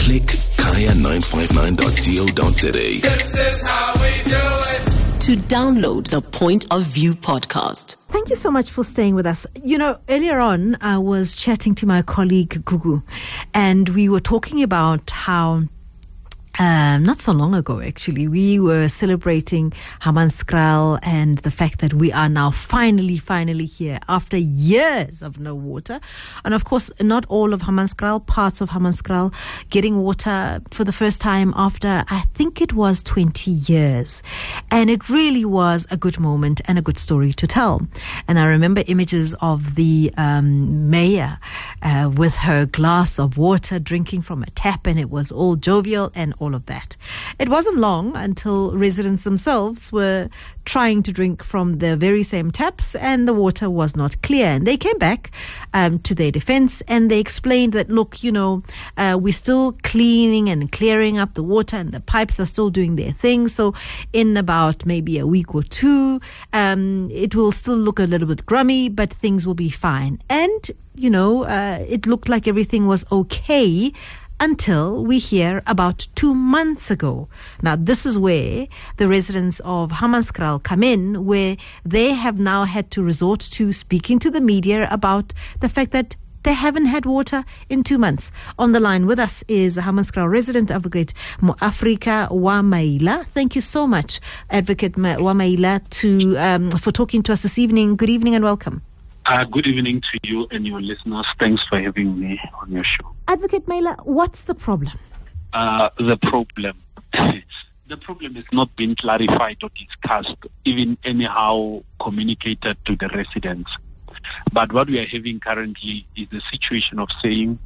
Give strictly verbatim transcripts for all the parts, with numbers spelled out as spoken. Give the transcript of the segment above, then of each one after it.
Click kaya nine five nine dot co dot za. This is how we do it. To download the Point of View podcast. Thank you so much for staying with us. You know, earlier on, I was chatting to my colleague, Gugu, and we were talking about how Um, not so long ago, actually, we were celebrating Hammanskraal and the fact that we are now finally, finally here after years of no water. And of course, not all of Hammanskraal, parts of Hammanskraal getting water for the first time after, I think it was twenty years. And it really was a good moment and a good story to tell. And I remember images of the um, mayor uh, with her glass of water drinking from a tap, and it was all jovial and all of that. It wasn't long until residents themselves were trying to drink from the very same taps and the water was not clear. And they came back um, to their defense and they explained that, look, you know, uh, we're still cleaning and clearing up the water and the pipes are still doing their thing. So in about maybe a week or two, um, it will still look a little bit grummy, but things will be fine. And, you know, uh, it looked like everything was okay until we hear about two months ago. Now, this is where the residents of Hammanskraal come in, where they have now had to resort to speaking to the media about the fact that they haven't had water in two months. On the line with us is Hammanskraal resident advocate Mo'Afrika Wamaila. Thank you so much, Advocate Wamaila, to um, for talking to us this evening. Good evening and welcome. Uh, good evening to you and your listeners. Thanks for having me on your show. Advocate Maila, what's the problem? Uh, the problem. the problem has not been clarified or discussed, even anyhow communicated to the residents. But what we are having currently is the situation of saying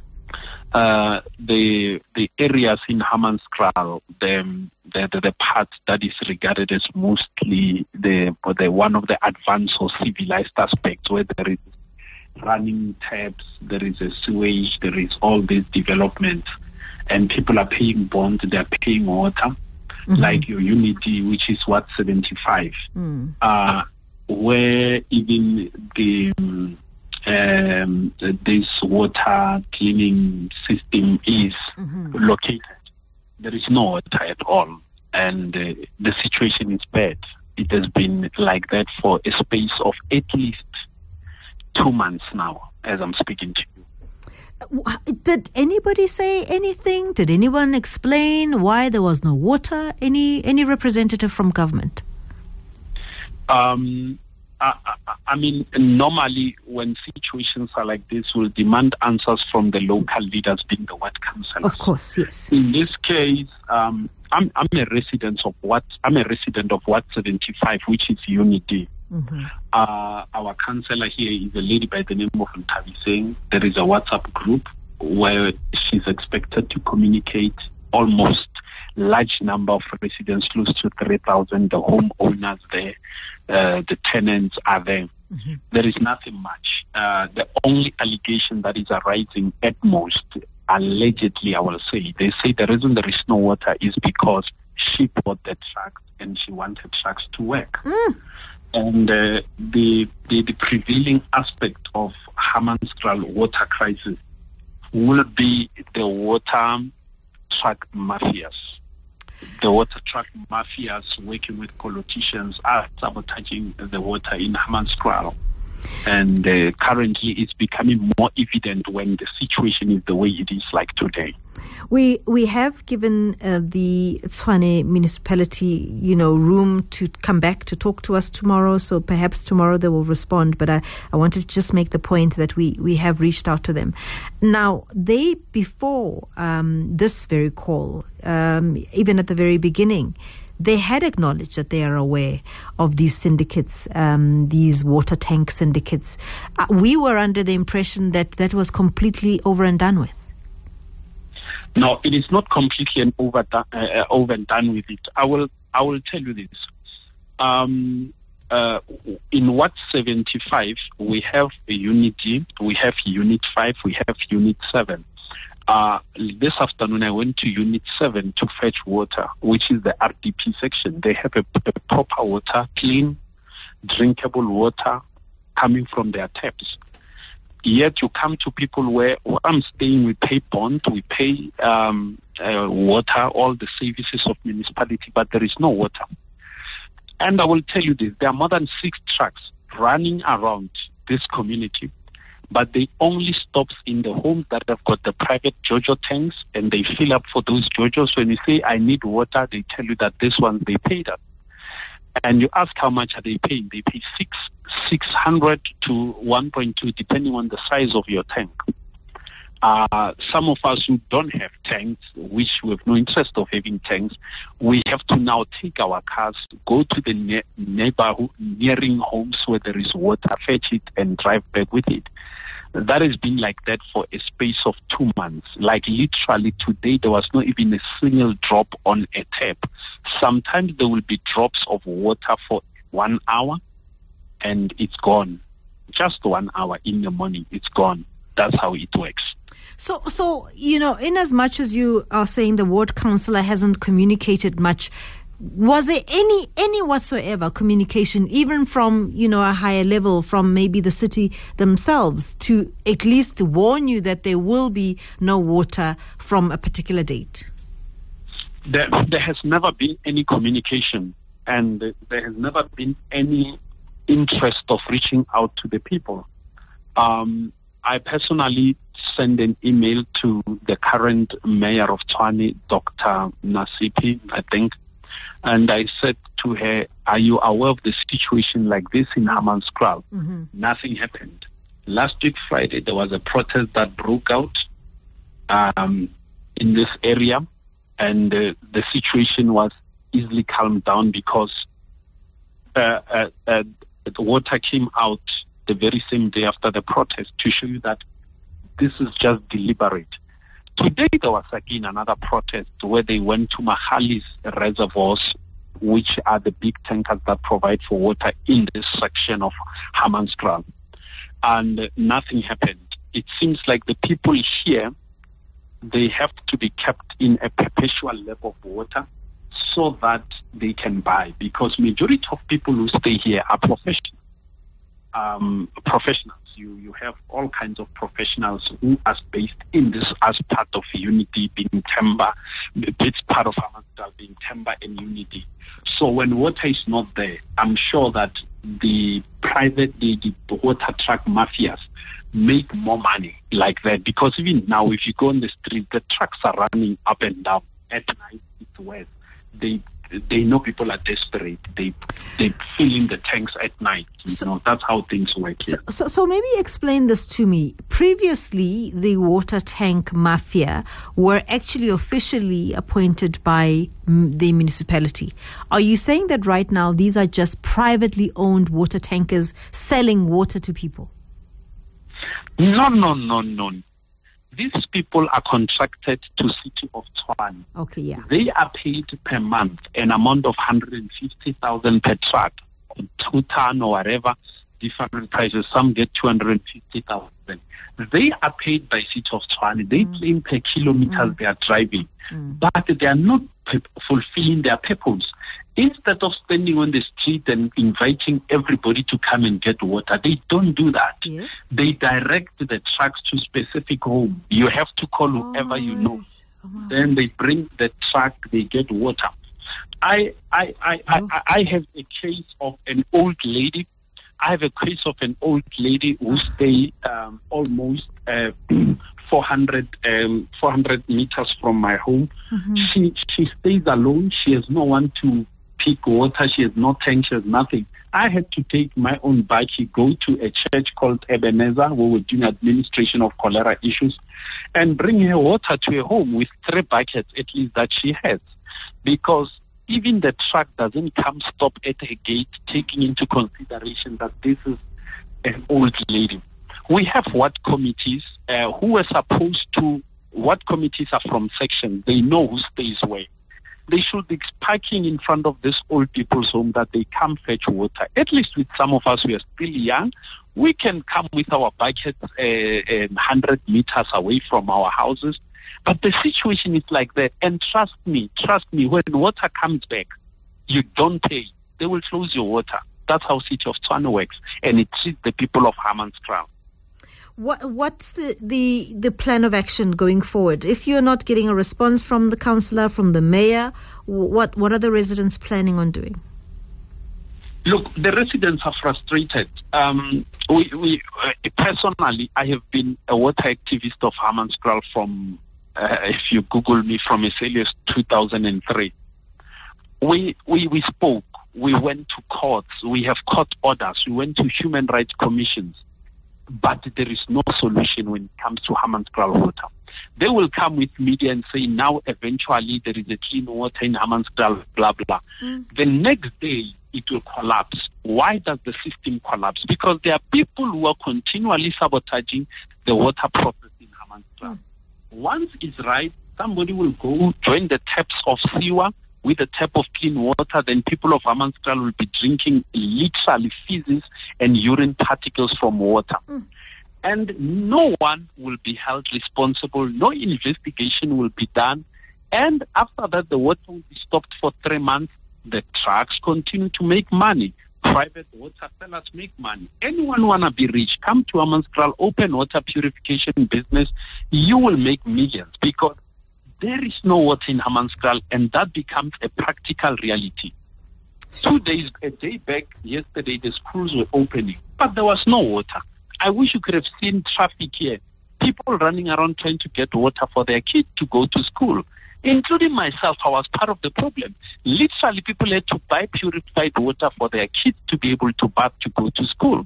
uh, the the areas in Hammanskraal, the, the the the part that is regarded as mostly the the one of the advanced or civilized aspects, where there is running taps, there is a sewage, there is all these developments, and people are paying bonds, they are paying water, mm-hmm. like your Unity, which is what seventy-five, mm. uh, where even the um, this water cleaning system is mm-hmm. located. There is no water at all, and uh, the situation is bad. It has been like that for a space of at least two months now, as I'm speaking to you. Did anybody say anything? Did anyone explain why there was no water? Any any representative from government? Um, I, I, I mean, normally when situations are like this, we'll demand answers from the local leaders, being the ward councillors. Of course, yes. In this case, um, I'm I'm a resident of what I'm a resident of Ward seventy-five, which is Unity. Mm-hmm. Uh, our councillor here is a lady by the name of Ntavi Singh. There is a WhatsApp group where she's expected to communicate almost large number of residents, close to three thousand, the homeowners there, uh, the tenants are there. Mm-hmm. There is nothing much. Uh, the only allegation that is arising at most, allegedly, I will say, they say the reason there is no water is because she bought the trucks and she wanted trucks to work. Mm. And uh, the, the the prevailing aspect of Hammanskraal water crisis will be the water truck mafias. The water truck mafias working with politicians are sabotaging the water in Hammanskraal. And uh, currently it's becoming more evident when the situation is the way it is like today. We we have given uh, the Tshwane municipality, you know, room to come back to talk to us tomorrow. So perhaps tomorrow they will respond. But I, I wanted to just make the point that we, we have reached out to them. Now, they, before um, this very call, um, even at the very beginning, they had acknowledged that they are aware of these syndicates, um, these water tank syndicates. Uh, we were under the impression that that was completely over and done with. No, it is not completely and over, uh, over and done with it. I will I will tell you this. Um, uh, in Ward seventy-five, we have a Unity, we have Unit five, we have Unit seven. Uh, this afternoon, I went to Unit seven to fetch water, which is the R D P section. They have a, a proper water, clean, drinkable water coming from their taps. yet you come to people where, where I'm staying, we pay bond, we pay um, uh, water, all the services of municipality, but there is no water. And I will tell you this, there are more than six trucks running around this community, but they only stop in the homes that have got the private JoJo tanks, and they fill up for those JoJos. When you say, I need water, they tell you that this one, they paid us. And you ask how much are they paying? They pay six six hundred to one point two, depending on the size of your tank. Uh, some of us who don't have tanks, which we have no interest of having tanks, we have to now take our cars, go to the ne- neighborhood, nearing homes where there is water, fetch it, and drive back with it. That has been like that for a space of two months. Like literally today, there was not even a single drop on a tap. Sometimes there will be drops of water for one hour and it's gone. Just one hour in the morning, it's gone. That's how it works. So, so you know, in as much as you are saying the ward councillor hasn't communicated much, was there any any whatsoever communication, even from, you know, a higher level, from maybe the city themselves, to at least warn you that there will be no water from a particular date? There, there has never been any communication, and there has never been any interest of reaching out to the people. Um, I personally sent an email to the current mayor of Tshwane, Doctor Nasipi, I think, and I said to her, are you aware of the situation like this in Hammanskraal? Mm-hmm. Nothing happened. Last week, Friday, there was a protest that broke out um, in this area, and uh, the situation was easily calmed down because uh, uh, uh, the water came out the very same day after the protest to show you that this is just deliberate. Today there was again another protest where they went to Mahali's reservoirs, which are the big tankers that provide for water in this section of Hammanskraal, and nothing happened. It seems like the people here, they have to be kept in a perpetual level of water so that they can buy, because majority of people who stay here are professionals. Um, professionals. You you have all kinds of professionals who are based in this as part of Unity, being Temba. It's part of Hammanskraal being Temba and Unity. So when water is not there, I'm sure that the private, the, the water truck mafias make more money like that, because even now, if you go on the street, the trucks are running up and down at night. It's wet. They they know people are desperate. They they fill in the tanks at night. You so, know, that's how things work here. So, so, so maybe explain this to me. Previously, the water tank mafia were actually officially appointed by m- the municipality. Are you saying that right now these are just privately owned water tankers selling water to people? No, no, no, no. These people are contracted to City of Tshwane. Okay, yeah. They are paid per month an amount of one hundred fifty thousand per truck, or two ton or whatever, different prices. Some get two hundred fifty thousand. They are paid by City of Tshwane. They mm. claim per kilometers mm. they are driving, mm. but they are not pe- fulfilling their purpose. Instead of standing on the street and inviting everybody to come and get water, they don't do that. Yes. They direct the trucks to specific home. You have to call whoever oh, you know. Oh, then they bring the truck, they get water. I I, I, oh. I I have a case of an old lady. I have a case of an old lady who stays um, almost uh, four hundred, um, four hundred meters from my home. Mm-hmm. She she stays alone. She has no one to pick water. She has no tank. She has nothing. I had to take my own bike, go to a church called Ebenezer, where we're doing administration of cholera issues, and bring her water to her home with three buckets at least that she has. Because even the truck doesn't come stop at her gate, taking into consideration that this is an old lady. We have ward committees uh, who are supposed to, ward committees are from sections. They know who stays where. They should be parking in front of this old people's home that they come fetch water. At least with some of us who are still young, we can come with our buckets uh, uh, one hundred meters away from our houses. But the situation is like that. And trust me, trust me, when water comes back, you don't pay. They will close your water. That's how City of Tshwane works. And it treats the people of Hammanskraal. What what's the, the the plan of action going forward? If you're not getting a response from the councillor, from the mayor, what what are the residents planning on doing? Look, the residents are frustrated. Um, we, we uh, personally, I have been a water activist of Hammanskraal from, uh, if you Google me, from as early as two thousand three. We, we, we spoke, we went to courts, we have court orders, we went to human rights commissions, but there is no solution when it comes to Hammanskraal water. They will come with media and say, now eventually there is a clean water in Hammanskraal, blah, blah. Mm. The next day, it will collapse. Why does the system collapse? Because there are people who are continually sabotaging the water process in Hammanskraal. Mm. Once it's right, somebody will go join the taps of Siwa with a tap of clean water, then people of Hammanskraal will be drinking literally feces and urine particles from water. Mm. And no one will be held responsible, no investigation will be done, and after that the water will be stopped for three months. The trucks continue to make money. Private water sellers make money. Anyone want to be rich, come to Hammanskraal, open water purification business. You will make millions because there is no water in Hammanskraal, and that becomes a practical reality. Two days, a day back, yesterday, the schools were opening, but there was no water. I wish you could have seen traffic here. People running around trying to get water for their kids to go to school. Including myself, I was part of the problem. Literally, people had to buy purified water for their kids to be able to bath to go to school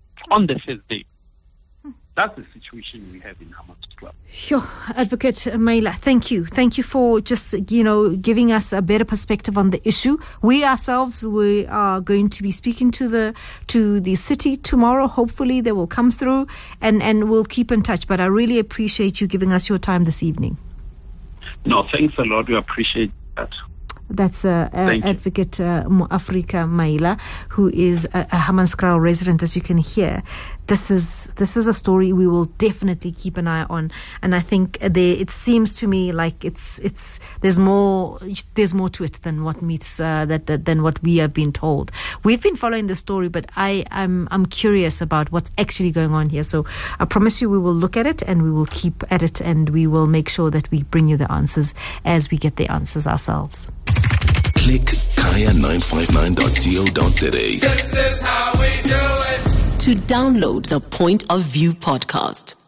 on the first day. That's the situation we have in Hammanskraal. Sure. Advocate Maila, thank you. Thank you for just, you know, giving us a better perspective on the issue. We ourselves, we are going to be speaking to the to the city tomorrow. Hopefully they will come through and, and we'll keep in touch. But I really appreciate you giving us your time this evening. No, thanks a lot. We appreciate that. That's uh, uh, Advocate uh, Afrika Maila, who is a, a Hammanskraal resident, as you can hear. This is this is a story we will definitely keep an eye on, and I think there, it seems to me like it's it's there's more there's more to it than what meets uh, that, that than what we have been told. We've been following the story, but I I'm I'm curious about what's actually going on here. So I promise you, we will look at it and we will keep at it, and we will make sure that we bring you the answers as we get the answers ourselves. Click kaya nine five nine dot co dot za. This is how we do it. To download the Point of View podcast,